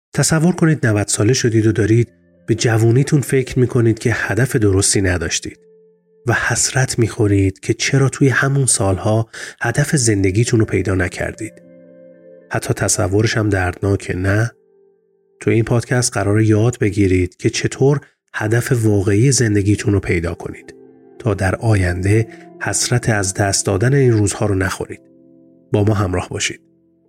تصور کنید 90 ساله شدید و دارید به جوونیتون فکر میکنید که هدف درستی نداشتید و حسرت میخورید که چرا توی همون سالها هدف زندگیتون رو پیدا نکردید. حتی تصورش هم دردناکه، نه؟ توی این پادکست قراره یاد بگیرید که چطور هدف واقعی زندگیتون رو پیدا کنید تا در آینده حسرت از دست دادن این روزها رو نخورید. با ما همراه باشید.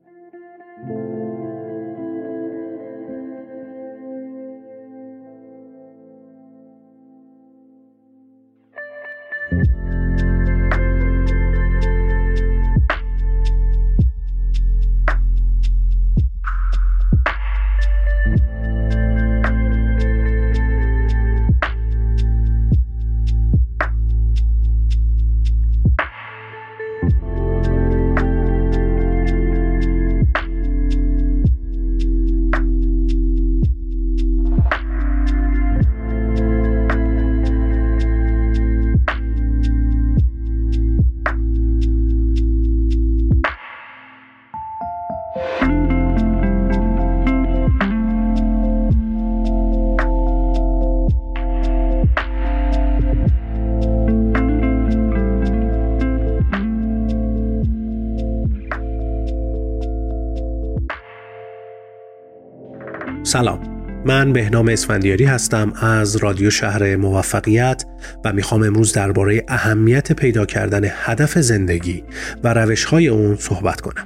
سلام، من بهنام اسفندیاری هستم از رادیو شهر موفقیت و میخوام امروز درباره اهمیت پیدا کردن هدف زندگی و روش‌های اون صحبت کنم.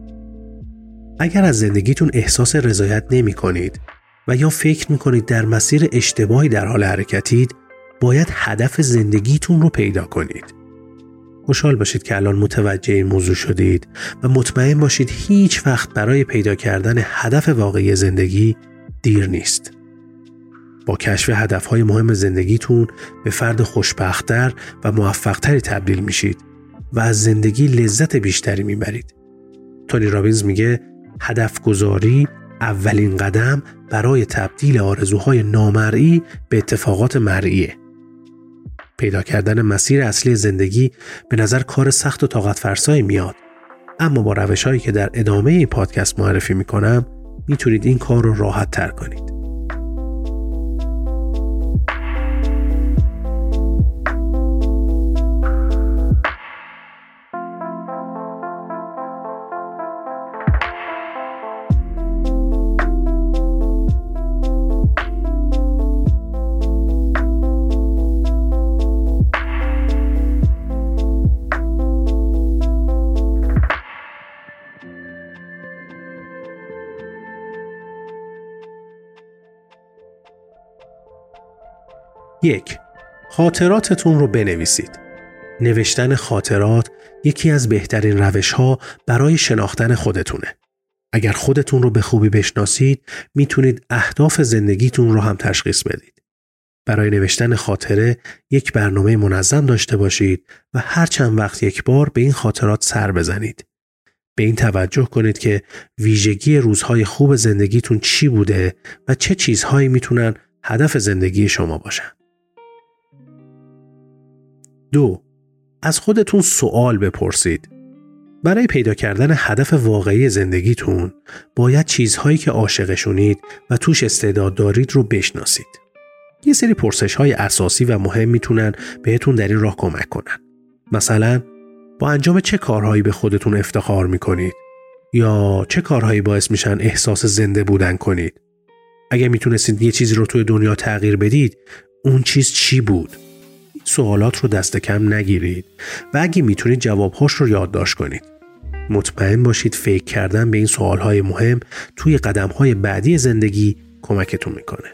اگر از زندگیتون احساس رضایت نمی کنید و یا فکر می کنید در مسیر اشتباهی در حال حرکتید، باید هدف زندگیتون رو پیدا کنید. خوشحال باشید که الان متوجه این موضوع شدید و مطمئن باشید هیچ وقت برای پیدا کردن هدف واقعی زندگی دیر نیست. با کشف هدفهای مهم زندگیتون به فرد خوشبخت‌تر و موفق‌تری تبدیل میشید و از زندگی لذت بیشتری میبرید. تونی رابینز میگه هدف گذاری اولین قدم برای تبدیل آرزوهای نامرئی به اتفاقات مرئیه. پیدا کردن مسیر اصلی زندگی به نظر کار سخت و طاقت فرسایی میاد، اما با روش‌هایی که در ادامه این پادکست معرفی میکنم میتونید این کار رو راحت تر کنید. یک، خاطراتتون رو بنویسید. نوشتن خاطرات یکی از بهترین روش‌ها برای شناختن خودتونه. اگر خودتون رو به خوبی بشناسید، میتونید اهداف زندگیتون رو هم تشخیص بدید. برای نوشتن خاطره یک برنامه منظم داشته باشید و هر چند وقت یک بار به این خاطرات سر بزنید. به این توجه کنید که ویژگی روزهای خوب زندگیتون چی بوده و چه چیزهایی میتونن هدف زندگی شما باشن. 2. از خودتون سوال بپرسید. برای پیدا کردن هدف واقعی زندگیتون باید چیزهایی که عاشقشونید و توش استعداد دارید رو بشناسید. یه سری پرسش‌های اساسی و مهم میتونن بهتون در این راه کمک کنن. مثلا با انجام چه کارهایی به خودتون افتخار میکنید؟ یا چه کارهایی باعث میشن احساس زنده بودن کنید؟ اگه میتونستید یه چیزی رو توی دنیا تغییر بدید، اون چیز چی بود؟ سوالات رو دست کم نگیرید و اگه میتونید جوابهاش رو یادداشت کنید. مطمئن باشید فکر کردن به این سوالهای مهم توی قدمهای بعدی زندگی کمکتون میکنه.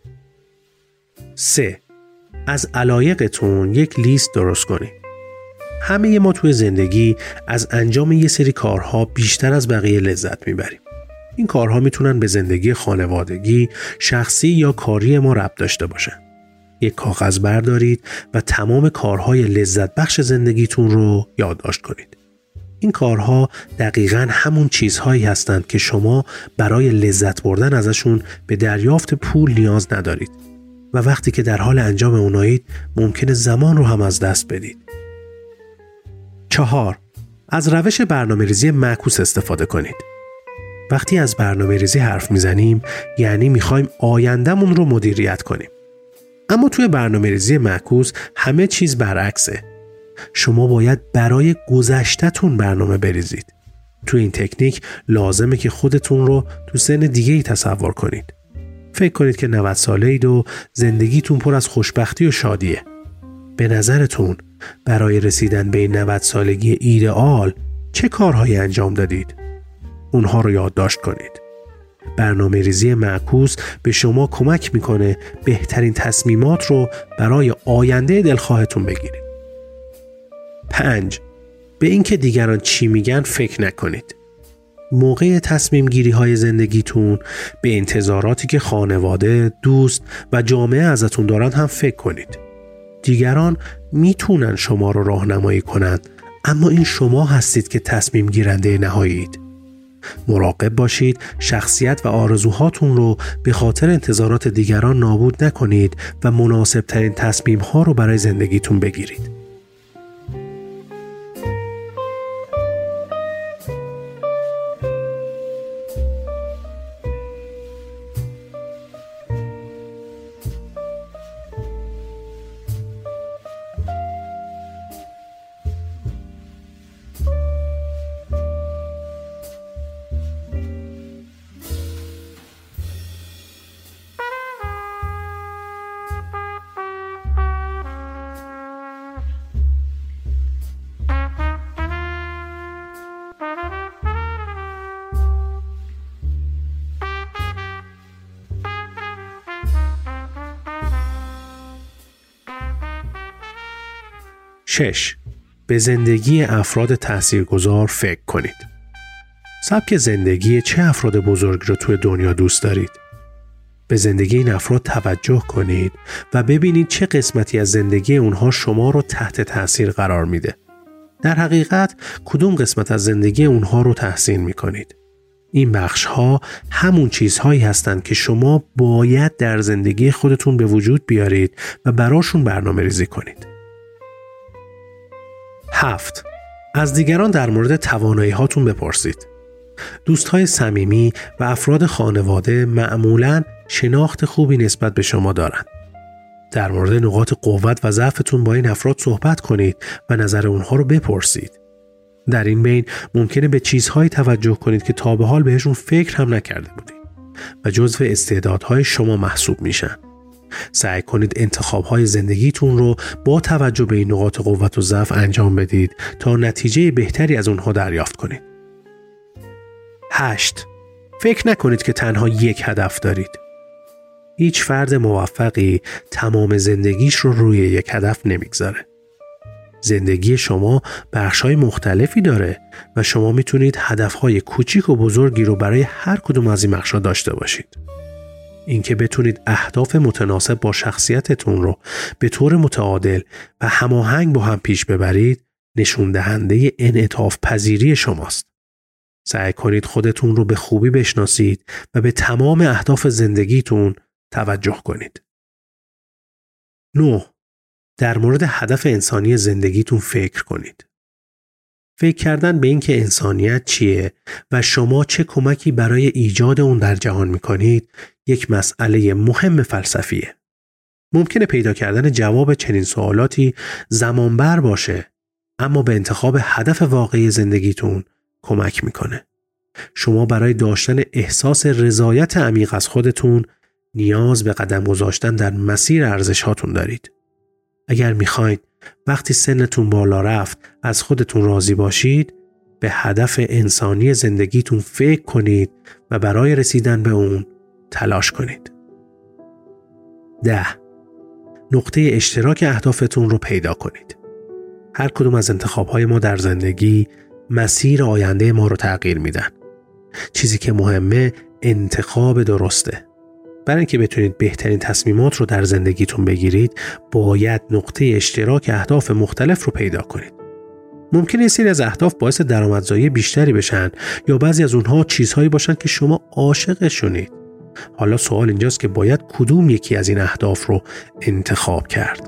3. از علایقتون یک لیست درست کنید. همه ما توی زندگی از انجام یه سری کارها بیشتر از بقیه لذت میبریم. این کارها میتونن به زندگی خانوادگی، شخصی یا کاری ما ربط داشته باشن. یک کاغذ بردارید و تمام کارهای لذت بخش زندگیتون رو یادداشت کنید. این کارها دقیقاً همون چیزهایی هستند که شما برای لذت بردن ازشون به دریافت پول نیاز ندارید و وقتی که در حال انجام اونایید ممکنه زمان رو هم از دست بدید. 4. از روش برنامه‌ریزی معکوس استفاده کنید. وقتی از برنامه ریزی حرف میزنیم یعنی میخوایم آیندهمون رو مدیریت کنیم. اما توی برنامه ریزی معکوس همه چیز برعکسه. شما باید برای گذشته‌تون برنامه بریزید. توی این تکنیک لازمه که خودتون رو تو سن دیگه‌ای تصور کنید. فکر کنید که 90 ساله‌اید و زندگیتون پر از خوشبختی و شادیه. به نظرتون برای رسیدن به این 90 سالگی ایدئال چه کارهایی انجام دادید؟ اونها رو یادداشت کنید. برنامه ریزی معکوس به شما کمک میکنه بهترین تصمیمات رو برای آینده دلخواهتون بگیرید. 5. به اینکه دیگران چی میگن فکر نکنید. موقع تصمیم گیری های زندگیتون به انتظاراتی که خانواده، دوست و جامعه ازتون دارن هم فکر کنید. دیگران میتونن شما رو راهنمایی کنن، اما این شما هستید که تصمیم گیرنده نهاییید. مراقب باشید شخصیت و آرزوهاتون رو به خاطر انتظارات دیگران نابود نکنید و مناسب ترین تصمیم ها رو برای زندگیتون بگیرید. 6. به زندگی افراد تاثیرگذار فکر کنید. سبک زندگی چه افراد بزرگ رو توی دنیا دوست دارید؟ به زندگی این افراد توجه کنید و ببینید چه قسمتی از زندگی اونها شما رو تحت تاثیر قرار میده. در حقیقت کدوم قسمت از زندگی اونها رو تحسین میکنید؟ این بخش ها همون چیزهایی هستند که شما باید در زندگی خودتون به وجود بیارید و براشون برنامه ریزی کنید. 7. از دیگران در مورد توانایی هاتون بپرسید. دوستهای صمیمی و افراد خانواده معمولاً شناخت خوبی نسبت به شما دارند. در مورد نقاط قوت و ضعفتون با این افراد صحبت کنید و نظر اونها رو بپرسید. در این بین ممکنه به چیزهایی توجه کنید که تا به حال بهشون فکر هم نکرده بودید و جزو استعدادهای شما محسوب میشن. سعی کنید انتخاب‌های زندگیتون رو با توجه به این نقاط قوت و ضعف انجام بدید تا نتیجه بهتری از اونها دریافت کنید. 8. فکر نکنید که تنها یک هدف دارید. هیچ فرد موفقی تمام زندگیش رو روی یک هدف نمیگذاره. زندگی شما بخش‌های مختلفی داره و شما میتونید هدف‌های کوچیک و بزرگی رو برای هر کدوم از این بخش‌ها داشته باشید. اینکه بتونید اهداف متناسب با شخصیتتون رو به طور متعادل و هماهنگ با هم پیش ببرید، نشون دهنده انعطاف پذیری شماست. سعی کنید خودتون رو به خوبی بشناسید و به تمام اهداف زندگیتون توجه کنید. 9. در مورد هدف انسانی زندگیتون فکر کنید. فکر کردن به اینکه انسانیت چیه و شما چه کمکی برای ایجاد اون در جهان میکنید یک مسئله مهم فلسفیه. ممکنه پیدا کردن جواب چنین سوالاتی زمانبر باشه، اما به انتخاب هدف واقعی زندگیتون کمک میکنه. شما برای داشتن احساس رضایت عمیق از خودتون نیاز به قدم گذاشتن در مسیر ارزش‌هاتون دارید. اگر میخواید وقتی سنتون بالا رفت از خودتون راضی باشید، به هدف انسانی زندگیتون فکر کنید و برای رسیدن به اون تلاش کنید. 10. نقطه اشتراک اهدافتون رو پیدا کنید. هر کدوم از انتخاب‌های ما در زندگی مسیر آینده ما رو تغییر میدن. چیزی که مهمه انتخاب درسته. برای اینکه بتونید بهترین تصمیمات رو در زندگیتون بگیرید، باید نقطه اشتراک اهداف مختلف رو پیدا کنید. ممکنه یه سری از اهداف باعث درآمدزایی بیشتری بشن یا بعضی از اونها چیزهایی باشن که شما عاشقشونید. حالا سوال اینجاست که باید کدوم یکی از این اهداف رو انتخاب کرد.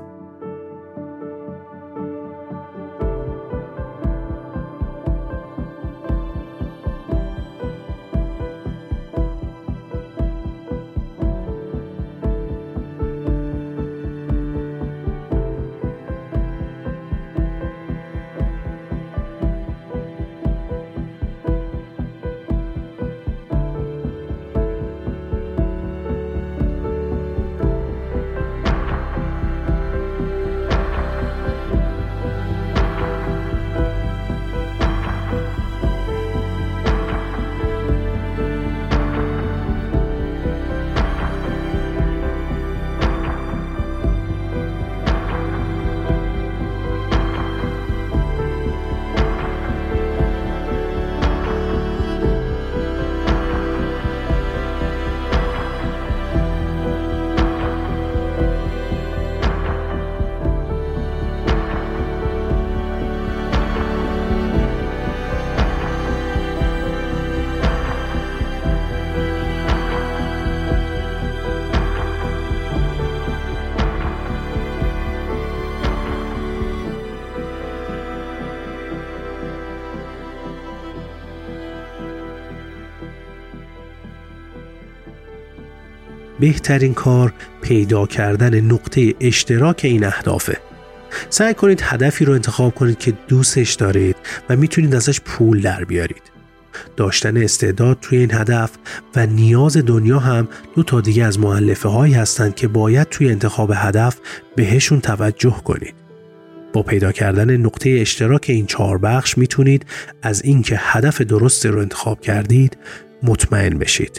بهترین کار پیدا کردن نقطه اشتراک این اهدافه. سعی کنید هدفی رو انتخاب کنید که دوستش دارید و میتونید ازش پول در بیارید. داشتن استعداد توی این هدف و نیاز دنیا هم دو تا دیگه از مؤلفه هایی هستند که باید توی انتخاب هدف بهشون توجه کنید. با پیدا کردن نقطه اشتراک این 4 بخش میتونید از اینکه هدف درست رو انتخاب کردید مطمئن بشید.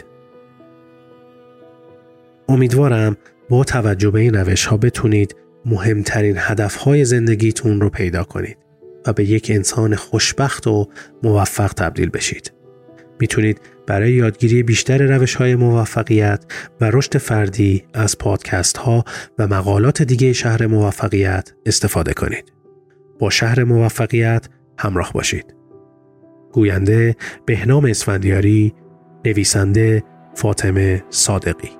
امیدوارم با توجه به این روش‌ها بتونید مهمترین هدف‌های زندگیتون رو پیدا کنید و به یک انسان خوشبخت و موفق تبدیل بشید. میتونید برای یادگیری بیشتر روش‌های موفقیت و رشد فردی از پادکست‌ها و مقالات دیگه شهر موفقیت استفاده کنید. با شهر موفقیت همراه باشید. گوینده بهنام اسفندیاری، نویسنده فاطمه صادقی.